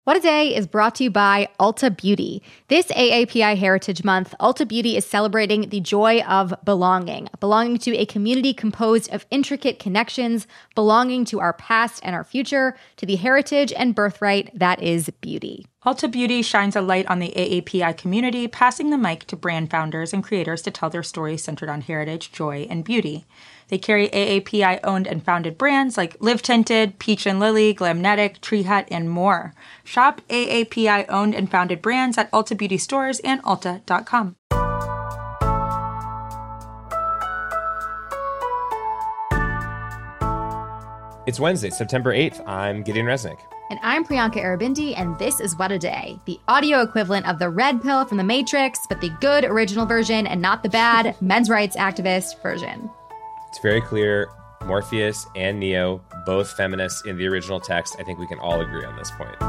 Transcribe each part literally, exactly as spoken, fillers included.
What a Day is brought to you by Ulta Beauty. This A A P I Heritage Month, Ulta Beauty is celebrating the joy of belonging, belonging to a community composed of intricate connections, belonging to our past and our future, to the heritage and birthright that is beauty. Ulta Beauty shines a light on the A A P I community, passing the mic to brand founders and creators to tell their stories centered on heritage, joy, and beauty. They carry A A P I-owned and founded brands like Live Tinted, Peach and Lily, Glamnetic, Tree Hut, and more. Shop A A P I-owned and founded brands at Ulta Beauty stores and ulta dot com. It's Wednesday, September eighth. I'm Gideon Resnick. And I'm Priyanka Arabindi, and this is What a Day, the audio equivalent of the red pill from The Matrix, but the good original version and not the bad men's rights activist version. It's very clear Morpheus and Neo, both feminists in the original text. I think we can all agree on this point.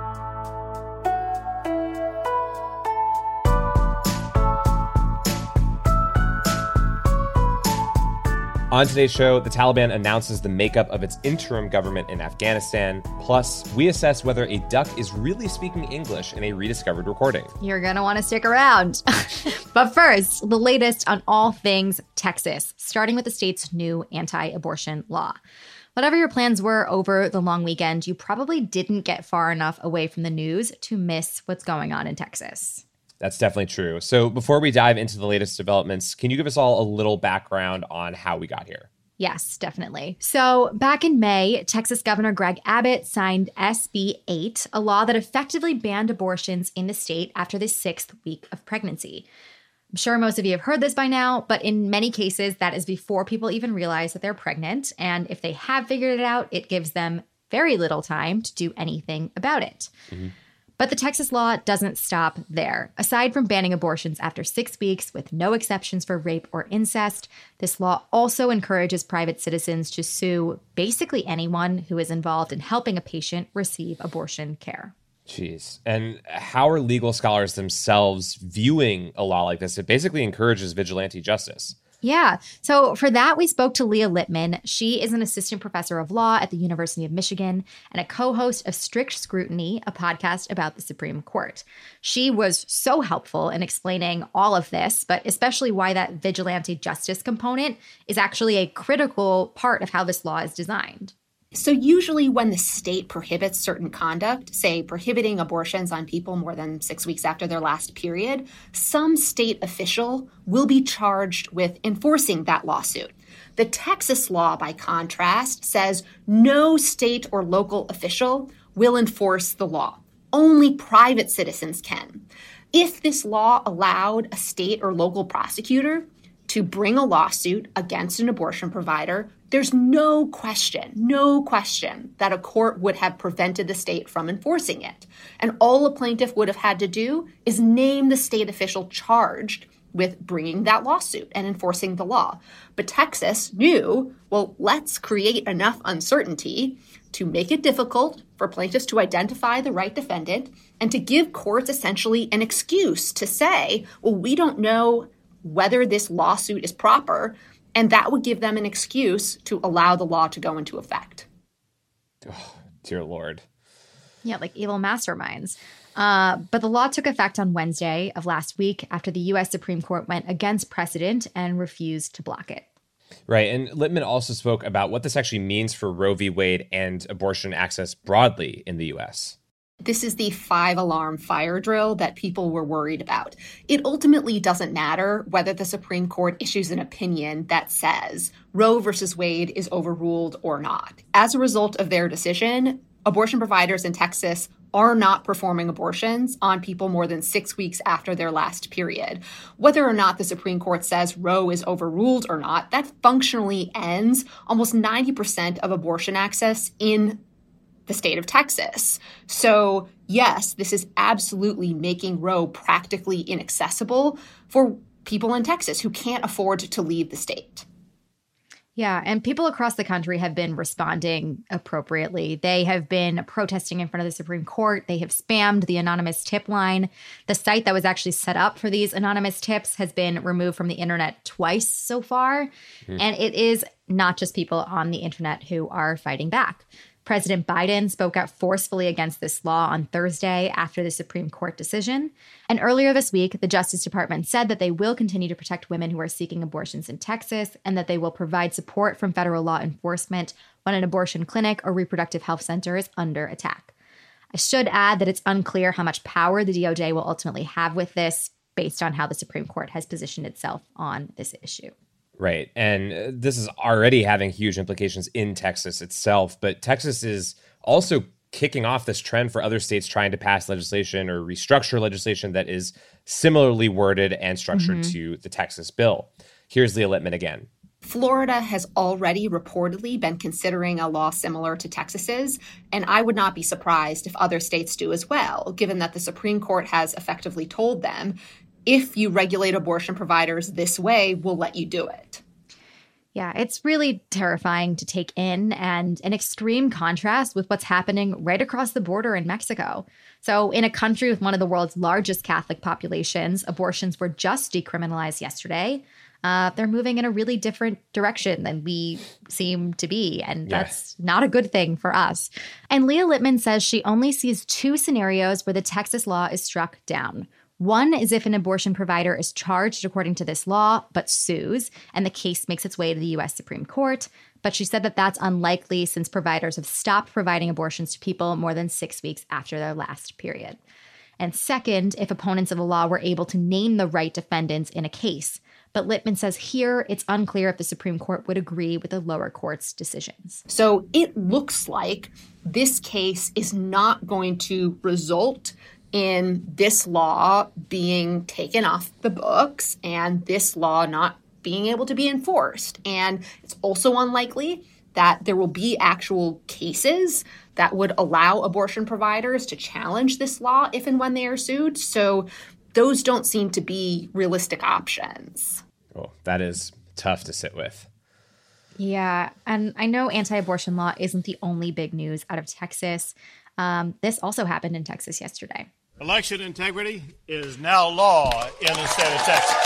On today's show, the Taliban announces the makeup of its interim government in Afghanistan. Plus, we assess whether a duck is really speaking English in a rediscovered recording. You're going to want to stick around. But first, the latest on all things Texas, starting with the state's new anti-abortion law. Whatever your plans were over the long weekend, you probably didn't get far enough away from the news to miss what's going on in Texas. That's definitely true. So before we dive into the latest developments, can you give us all a little background on how we got here? Yes, definitely. So back in May, Texas Governor Greg Abbott signed S B eight, a law that effectively banned abortions in the state after the sixth week of pregnancy. I'm sure most of you have heard this by now, but in many cases, that is before people even realize that they're pregnant. And if they have figured it out, it gives them very little time to do anything about it. Mm-hmm. But the Texas law doesn't stop there. Aside from banning abortions after six weeks with no exceptions for rape or incest, this law also encourages private citizens to sue basically anyone who is involved in helping a patient receive abortion care. Jeez. And how are legal scholars themselves viewing a law like this? It basically encourages vigilante justice. Yeah. So for that, we spoke to Leah Lippman. She is an assistant professor of law at the University of Michigan and a co-host of Strict Scrutiny, a podcast about the Supreme Court. She was so helpful in explaining all of this, but especially why that vigilante justice component is actually a critical part of how this law is designed. So usually when the state prohibits certain conduct, say prohibiting abortions on people more than six weeks after their last period, some state official will be charged with enforcing that lawsuit. The Texas law, by contrast, says no state or local official will enforce the law. Only private citizens can. If this law allowed a state or local prosecutor to bring a lawsuit against an abortion provider, there's no question, no question that a court would have prevented the state from enforcing it. And all a plaintiff would have had to do is name the state official charged with bringing that lawsuit and enforcing the law. But Texas knew, well, let's create enough uncertainty to make it difficult for plaintiffs to identify the right defendant and to give courts essentially an excuse to say, well, we don't know whether this lawsuit is proper, and that would give them an excuse to allow the law to go into effect. Oh, dear Lord. Yeah, like evil masterminds. Uh, but the law took effect on Wednesday of last week after the U S Supreme Court went against precedent and refused to block it. Right. And Lippman also spoke about what this actually means for Roe v. Wade and abortion access broadly in the U S. This is the five-alarm fire drill that people were worried about. It ultimately doesn't matter whether the Supreme Court issues an opinion that says Roe versus Wade is overruled or not. As a result of their decision, abortion providers in Texas are not performing abortions on people more than six weeks after their last period. Whether or not the Supreme Court says Roe is overruled or not, that functionally ends almost ninety percent of abortion access in the state of Texas. So yes, this is absolutely making Roe practically inaccessible for people in Texas who can't afford to leave the state. Yeah, and people across the country have been responding appropriately. They have been protesting in front of the Supreme Court. They have spammed the anonymous tip line. The site that was actually set up for these anonymous tips has been removed from the internet twice so far. Mm. And it is not just people on the internet who are fighting back. President Biden spoke out forcefully against this law on Thursday after the Supreme Court decision. And earlier this week, the Justice Department said that they will continue to protect women who are seeking abortions in Texas and that they will provide support from federal law enforcement when an abortion clinic or reproductive health center is under attack. I should add that it's unclear how much power the D O J will ultimately have with this based on how the Supreme Court has positioned itself on this issue. Right. And this is already having huge implications in Texas itself. But Texas is also kicking off this trend for other states trying to pass legislation or restructure legislation that is similarly worded and structured mm-hmm. to the Texas bill. Here's Leah Littman again. Florida has already reportedly been considering a law similar to Texas's, and I would not be surprised if other states do as well, given that the Supreme Court has effectively told them, if you regulate abortion providers this way, we'll let you do it. Yeah, it's really terrifying to take in and an extreme contrast with what's happening right across the border in Mexico. So in a country with one of the world's largest Catholic populations, abortions were just decriminalized yesterday. Uh, they're moving in a really different direction than we seem to be, and yeah. that's not a good thing for us. And Leah Littman says she only sees two scenarios where the Texas law is struck down. One is if an abortion provider is charged according to this law, but sues, and the case makes its way to the U S Supreme Court. But she said that that's unlikely since providers have stopped providing abortions to people more than six weeks after their last period. And second, if opponents of the law were able to name the right defendants in a case. But Littman says here it's unclear if the Supreme Court would agree with the lower court's decisions. So it looks like this case is not going to result in this law being taken off the books and this law not being able to be enforced. And it's also unlikely that there will be actual cases that would allow abortion providers to challenge this law if and when they are sued. So those don't seem to be realistic options. Oh, that is tough to sit with. Yeah, and I know anti-abortion law isn't the only big news out of Texas. Um, this also happened in Texas yesterday. Election integrity is now law in the state of Texas.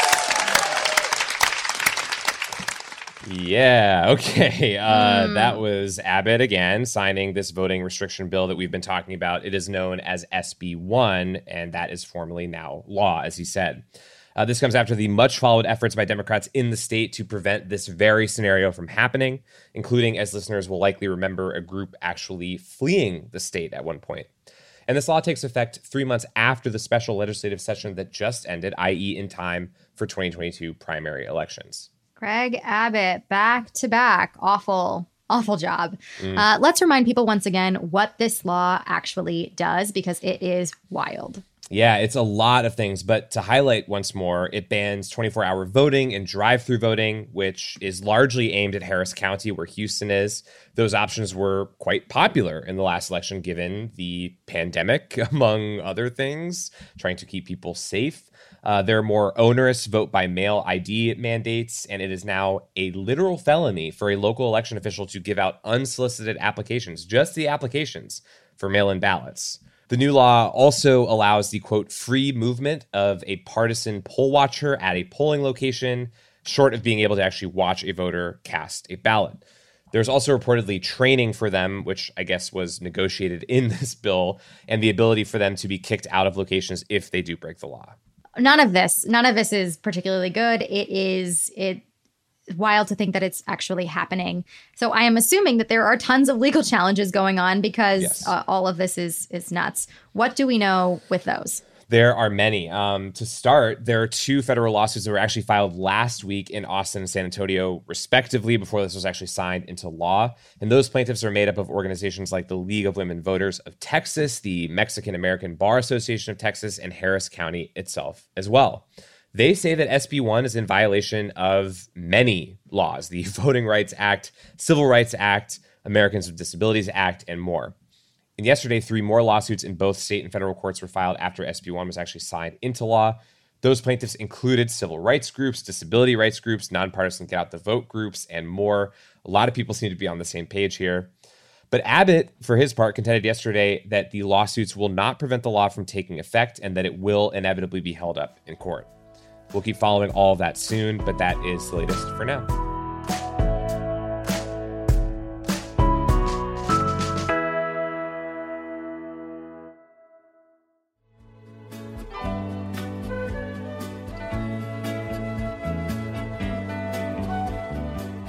Yeah, okay. Uh, mm. That was Abbott again signing this voting restriction bill that we've been talking about. It is known as S B one, and that is formally now law, as he said. Uh, this comes after the much-followed efforts by Democrats in the state to prevent this very scenario from happening, including, as listeners will likely remember, a group actually fleeing the state at one point. And this law takes effect three months after the special legislative session that just ended, that is in time for twenty twenty-two primary elections. Greg Abbott, back to back. Awful, awful job. Mm. Uh, let's remind people once again what this law actually does, because it is wild. Yeah, it's a lot of things, but to highlight once more, it bans twenty-four hour voting and drive-through voting, which is largely aimed at Harris County, where Houston is. Those options were quite popular in the last election, given the pandemic, among other things, trying to keep people safe. Uh, there are more onerous vote-by-mail I D mandates, and it is now a literal felony for a local election official to give out unsolicited applications, just the applications, for mail-in ballots. The new law also allows the, quote, free movement of a partisan poll watcher at a polling location, short of being able to actually watch a voter cast a ballot. There's also reportedly training for them, which I guess was negotiated in this bill, and the ability for them to be kicked out of locations if they do break the law. None of this, none of this is particularly good. It is, it wild to think that it's actually happening. So I am assuming that there are tons of legal challenges going on because yes. uh, all of this is is nuts. What do we know with those? There are many. Um, to start, there are two federal lawsuits that were actually filed last week in Austin and San Antonio, respectively, before this was actually signed into law. And those plaintiffs are made up of organizations like the League of Women Voters of Texas, the Mexican American Bar Association of Texas, and Harris County itself as well. They say that S B one is in violation of many laws, the Voting Rights Act, Civil Rights Act, Americans with Disabilities Act, and more. And yesterday, three more lawsuits in both state and federal courts were filed after S B one was actually signed into law. Those plaintiffs included civil rights groups, disability rights groups, nonpartisan Get Out the Vote groups, and more. A lot of people seem to be on the same page here. But Abbott, for his part, contended yesterday that the lawsuits will not prevent the law from taking effect and that it will inevitably be held up in court. We'll keep following all of that soon, but that is the latest for now.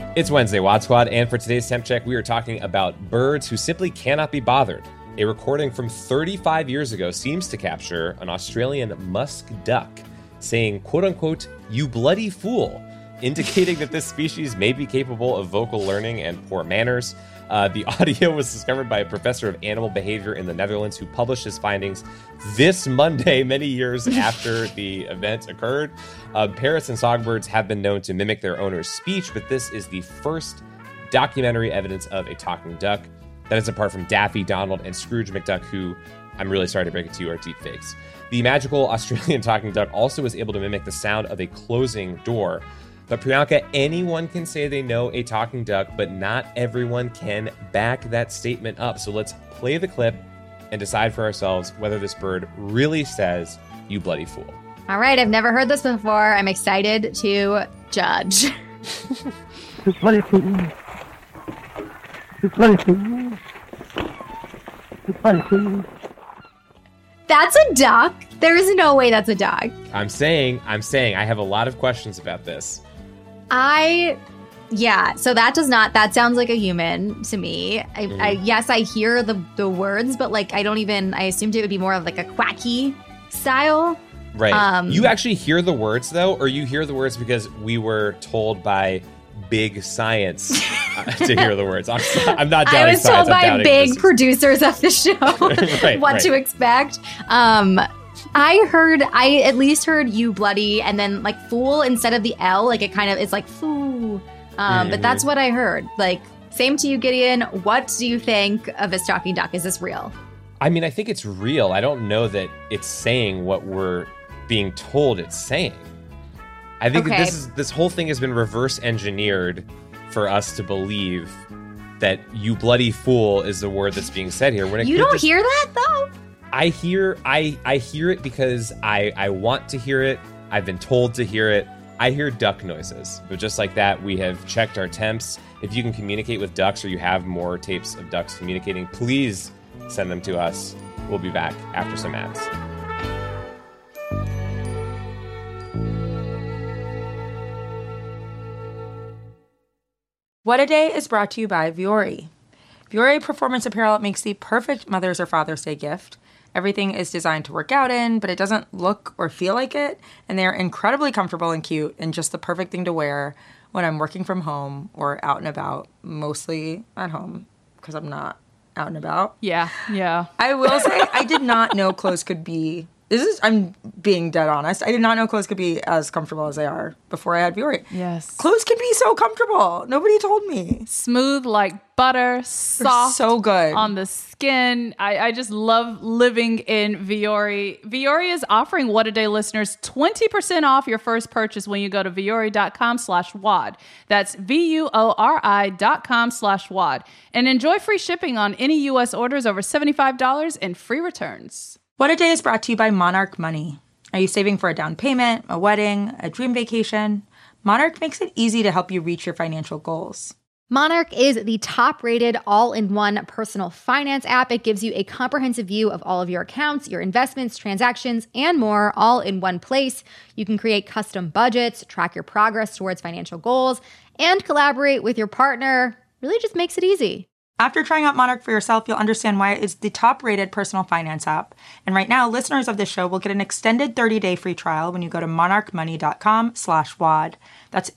It's Wednesday, Wad Squad, and for today's Temp Check, we are talking about birds who simply cannot be bothered. A recording from thirty-five years ago seems to capture an Australian musk duck saying, quote-unquote, "you bloody fool," indicating that this species may be capable of vocal learning and poor manners. Uh, the audio was discovered by a professor of animal behavior in the Netherlands who published his findings this Monday, many years after the event occurred. Uh, parrots and songbirds have been known to mimic their owner's speech, but this is the first documentary evidence of a talking duck. That is apart from Daffy, Donald, and Scrooge McDuck, who, I'm really sorry to break it to you, are deep fakes. The magical Australian talking duck also was able to mimic the sound of a closing door. But Priyanka, anyone can say they know a talking duck, but not everyone can back that statement up. So let's play the clip and decide for ourselves whether this bird really says, "you bloody fool." All right, I've never heard this before. I'm excited to judge. You bloody fool. You bloody fool. You bloody fool. That's a duck. There is no way that's a duck. I'm saying, I'm saying, I have a lot of questions about this. I, yeah, so that does not, that sounds like a human to me. I, Mm-hmm. I yes, I hear the, the words, but like, I don't even, I assumed it would be more of like a quacky style. Right. Um, you actually hear the words, though, or you hear the words because we were told by big science uh, to hear the words. I'm, I'm not doubting I was science. told I'm by doubting big this. producers of the show Right, what right. to expect. Um, I heard, I at least heard "you bloody" and then like "fool" instead of the L. Like it kind of, it's like "foo." Um, Mhm. But that's what I heard. Like, same to you, Gideon. What do you think of this talking duck? Is this real? I mean, I think it's real. I don't know that it's saying what we're being told it's saying. I think that Okay. this is this whole thing has been reverse engineered for us to believe that "you bloody fool" is the word that's being said here. When it You could don't just- hear that though? I hear I I hear it because I I want to hear it. I've been told to hear it. I hear duck noises. But just like that, we have checked our temps. If you can communicate with ducks or you have more tapes of ducks communicating, please send them to us. We'll be back after some ads. What a Day is brought to you by Vuori. Vuori Performance Apparel makes the perfect Mother's or Father's Day gift. Everything is designed to work out in, but it doesn't look or feel like it, and they're incredibly comfortable and cute and just the perfect thing to wear when I'm working from home or out and about, mostly at home because I'm not out and about. Yeah, yeah. I will say I did not know clothes could be, this is, I'm being dead honest, I did not know clothes could be as comfortable as they are before I had Vuori. Yes. Clothes can be so comfortable. Nobody told me. Smooth like butter, soft, so good. on the skin. I, I just love living in Vuori. Vuori is offering What a Day listeners twenty percent off your first purchase when you go to vuori.com slash wad. That's V-U-O-R-I dot com slash wad. And enjoy free shipping on any U S orders over seventy-five dollars and free returns. What a Day is brought to you by Monarch Money. Are you saving for a down payment, a wedding, a dream vacation? Monarch makes it easy to help you reach your financial goals. Monarch is the top-rated all-in-one personal finance app. It gives you a comprehensive view of all of your accounts, your investments, transactions, and more, all in one place. You can create custom budgets, track your progress towards financial goals, and collaborate with your partner. Really just makes it easy. After trying out Monarch for yourself, you'll understand why it is the top-rated personal finance app. And right now, listeners of this show will get an extended thirty-day free trial when you go to monarchmoney.com slash wad. That's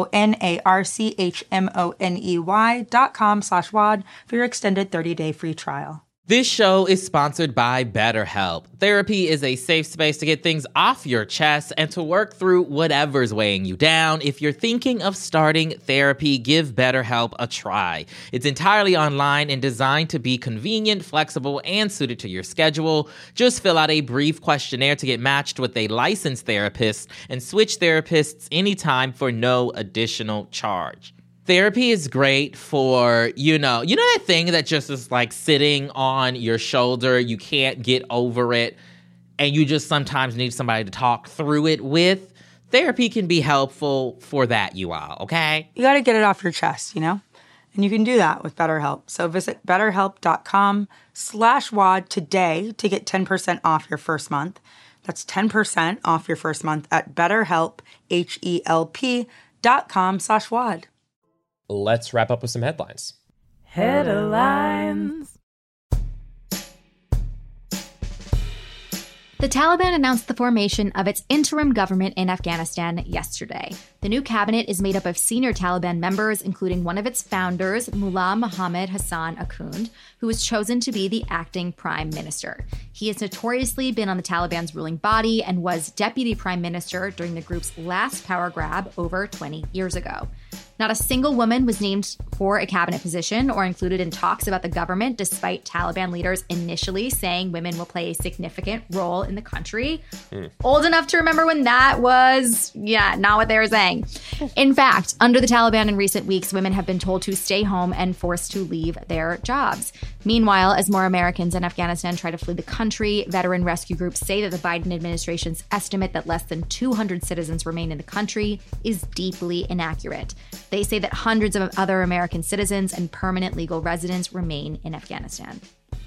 M-O-N-A-R-C-H-M-O-N-E-Y dot com slash wad for your extended thirty-day free trial. This show is sponsored by BetterHelp. Therapy is a safe space to get things off your chest and to work through whatever's weighing you down. If you're thinking of starting therapy, give BetterHelp a try. It's entirely online and designed to be convenient, flexible, and suited to your schedule. Just fill out a brief questionnaire to get matched with a licensed therapist and switch therapists anytime for no additional charge. Therapy is great for, you know, you know that thing that just is like sitting on your shoulder, you can't get over it, and you just sometimes need somebody to talk through it with? Therapy can be helpful for that, you all, okay? You got to get it off your chest, you know? And you can do that with BetterHelp. So visit betterhelp.com slash wad today to get ten percent off your first month. That's ten percent off your first month at betterhelp, H E L P dot com slash wad. let's wrap up with some headlines. Headlines. The Taliban announced the formation of its interim government in Afghanistan yesterday. The new cabinet is made up of senior Taliban members, including one of its founders, Mullah Muhammad Hassan Akhund, who was chosen to be the acting prime minister. He has notoriously been on the Taliban's ruling body and was deputy prime minister during the group's last power grab over twenty years ago. Not a single woman was named for a cabinet position or included in talks about the government, despite Taliban leaders initially saying women will play a significant role in the country. Mm. Old enough to remember when that was, yeah, not what they were saying. In fact, under the Taliban in recent weeks, women have been told to stay home and forced to leave their jobs. Meanwhile, as more Americans in Afghanistan try to flee the country, veteran rescue groups say that the Biden administration's estimate that less than two hundred citizens remain in the country is deeply inaccurate. They say that hundreds of other American citizens and permanent legal residents remain in Afghanistan.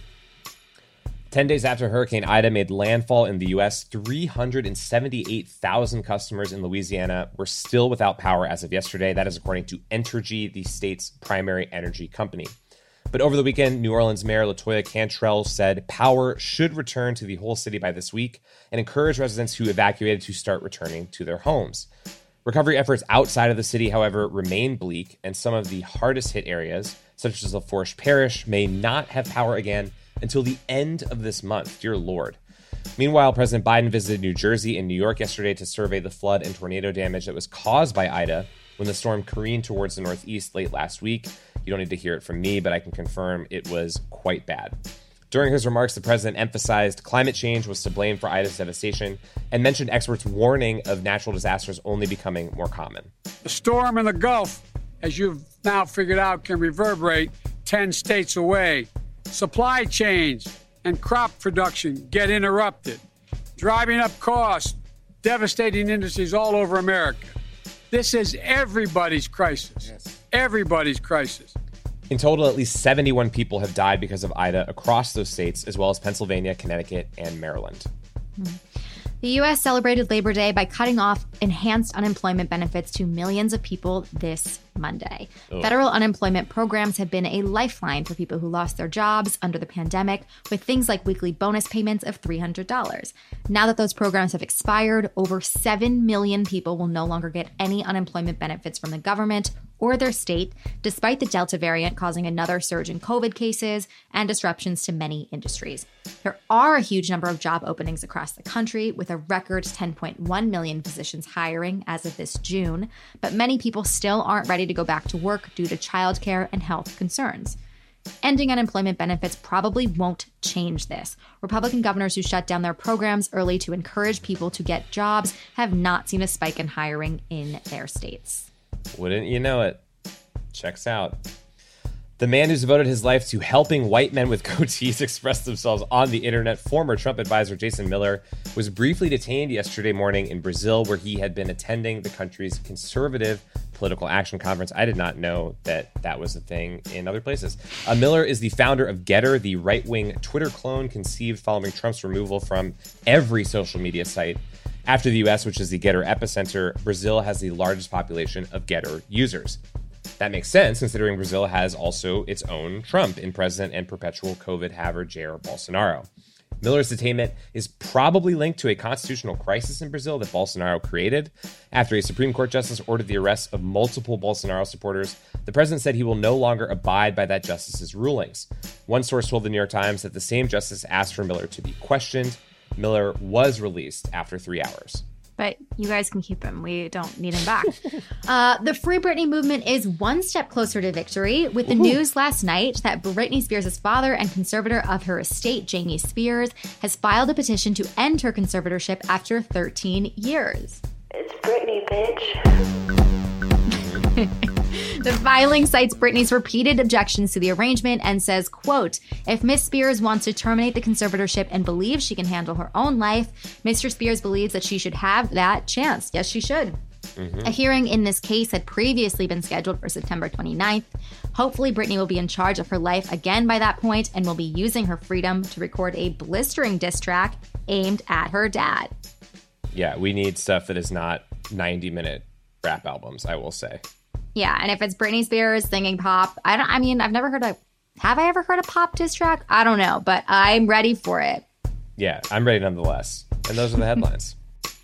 Ten days after Hurricane Ida made landfall in the U S, three hundred seventy-eight thousand customers in Louisiana were still without power as of yesterday. That is according to Entergy, the state's primary energy company. But over the weekend, New Orleans Mayor LaToya Cantrell said power should return to the whole city by this week and encouraged residents who evacuated to start returning to their homes. Recovery efforts outside of the city, however, remain bleak, and some of the hardest hit areas, such as Lafourche Parish, may not have power again until the end of this month. Dear Lord. Meanwhile, President Biden visited New Jersey and New York yesterday to survey the flood and tornado damage that was caused by Ida when the storm careened towards the northeast late last week. You don't need to hear it from me, but I can confirm it was quite bad. During his remarks, the president emphasized climate change was to blame for Ida's devastation and mentioned experts' warning of natural disasters only becoming more common. The storm in the Gulf, as you've now figured out, can reverberate ten states away. Supply chains and crop production get interrupted, driving up costs, devastating industries all over America. This is everybody's crisis. Yes. Everybody's crisis. In total, at least seventy-one people have died because of Ida across those states, as well as Pennsylvania, Connecticut, and Maryland. Mm. The U S celebrated Labor Day by cutting off enhanced unemployment benefits to millions of people this Monday. Ugh. Federal unemployment programs have been a lifeline for people who lost their jobs under the pandemic, with things like weekly bonus payments of three hundred dollars. Now that those programs have expired, over seven million people will no longer get any unemployment benefits from the government or their state, despite the Delta variant causing another surge in COVID cases and disruptions to many industries. There are a huge number of job openings across the country, with a record ten point one million positions hiring as of this June, but many people still aren't ready to go back to work due to childcare and health concerns. Ending unemployment benefits probably won't change this. Republican governors who shut down their programs early to encourage people to get jobs have not seen a spike in hiring in their states. Wouldn't you know it? Checks out. The man who's devoted his life to helping white men with goatees express themselves on the internet, former Trump advisor Jason Miller, was briefly detained yesterday morning in Brazil, where he had been attending the country's conservative political action conference. I did not know that that was a thing in other places. Uh, Miller is the founder of Getter, the right-wing Twitter clone conceived following Trump's removal from every social media site. After the U S, which is the Getter epicenter, Brazil has the largest population of Getter users. That makes sense, considering Brazil has also its own Trump in president and perpetual COVID haver Jair Bolsonaro. Miller's detainment is probably linked to a constitutional crisis in Brazil that Bolsonaro created. After a Supreme Court justice ordered the arrest of multiple Bolsonaro supporters, the president said he will no longer abide by that justice's rulings. One source told the New York Times that the same justice asked for Miller to be questioned. Miller was released after three hours. But you guys can keep him. We don't need him back. uh, the Free Britney movement is one step closer to victory, with the Ooh. news last night that Britney Spears' father and conservator of her estate, Jamie Spears, has filed a petition to end her conservatorship after thirteen years. It's Britney, bitch. The filing cites Britney's repeated objections to the arrangement and says, quote, if Miss Spears wants to terminate the conservatorship and believes she can handle her own life, Mister Spears believes that she should have that chance. Yes, she should. Mm-hmm. A hearing in this case had previously been scheduled for September twenty-ninth. Hopefully, Britney will be in charge of her life again by that point and will be using her freedom to record a blistering diss track aimed at her dad. Yeah, we need stuff that is not ninety-minute rap albums, I will say. Yeah, and if it's Britney Spears singing pop, I don't. I mean, I've never heard a. Have I ever heard a pop diss track? I don't know, but I'm ready for it. Yeah, I'm ready nonetheless. And those are the headlines.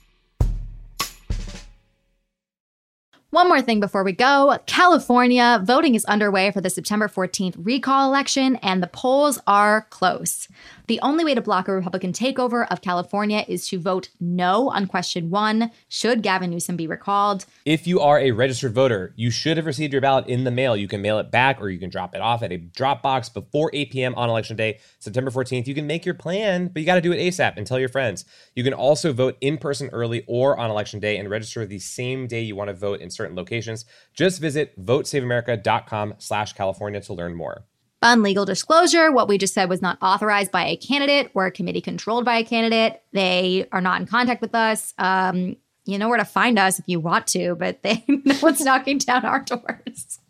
One more thing before we go. California, voting is underway for the September fourteenth recall election, and the polls are close. The only way to block a Republican takeover of California is to vote no on question one, should Gavin Newsom be recalled. If you are a registered voter, you should have received your ballot in the mail. You can mail it back or you can drop it off at a drop box before eight p.m. on Election Day, September fourteenth. You can make your plan, but you got to do it ASAP and tell your friends. You can also vote in person early or on Election Day and register the same day you want to vote in certain locations. Just visit votesaveamerica.com slash California to learn more. Fun legal disclosure. What we just said was not authorized by a candidate or a committee controlled by a candidate. They are not in contact with us. Um, you know where to find us if you want to, but they no one's knocking down our doors.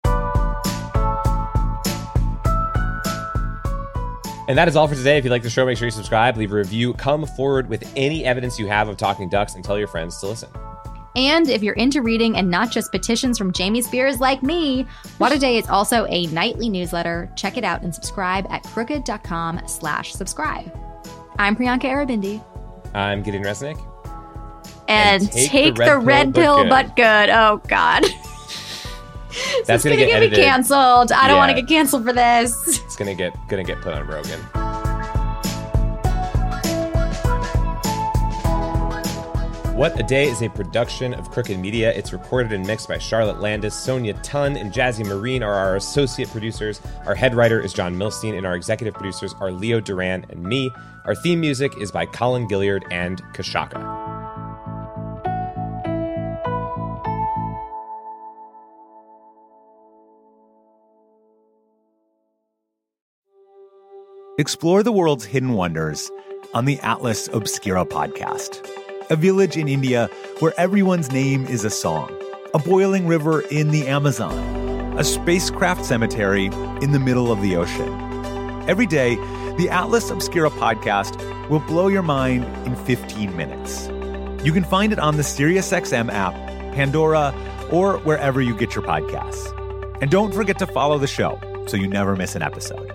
And that is all for today. If you like the show, make sure you subscribe, leave a review, come forward with any evidence you have of talking ducks, and tell your friends to listen. And if you're into reading and not just petitions from Jamie Spears like me, What a Day is also a nightly newsletter. Check it out and subscribe at crooked.com slash subscribe. I'm Priyanka Aribindi. I'm Gideon Resnick. And, and take, take the red, the red pill, pill but, good. but good. Oh, God. That's going to get, get edited. me canceled. I don't yeah. want to get canceled for this. It's going to get gonna get put on Rogan. What a Day is a production of Crooked Media. It's recorded and mixed by Charlotte Landis. Sonia Tunn and Jazzy Marine are our associate producers. Our head writer is John Milstein, and our executive producers are Leo Duran and me. Our theme music is by Colin Gilliard and Kashaka. Explore the world's hidden wonders on the Atlas Obscura podcast. A village in India where everyone's name is a song. A boiling river in the Amazon. A spacecraft cemetery in the middle of the ocean. Every day, the Atlas Obscura podcast will blow your mind in fifteen minutes. You can find it on the SiriusXM app, Pandora, or wherever you get your podcasts. And don't forget to follow the show so you never miss an episode.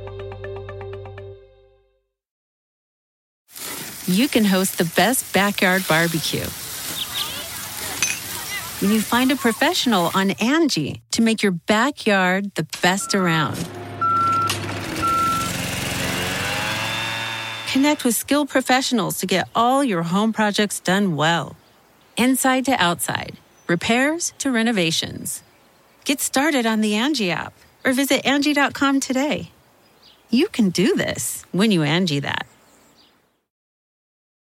You can host the best backyard barbecue when you find a professional on Angie to make your backyard the best around. Connect with skilled professionals to get all your home projects done well. Inside to outside, repairs to renovations. Get started on the Angie app or visit Angie dot com today. You can do this when you Angie that.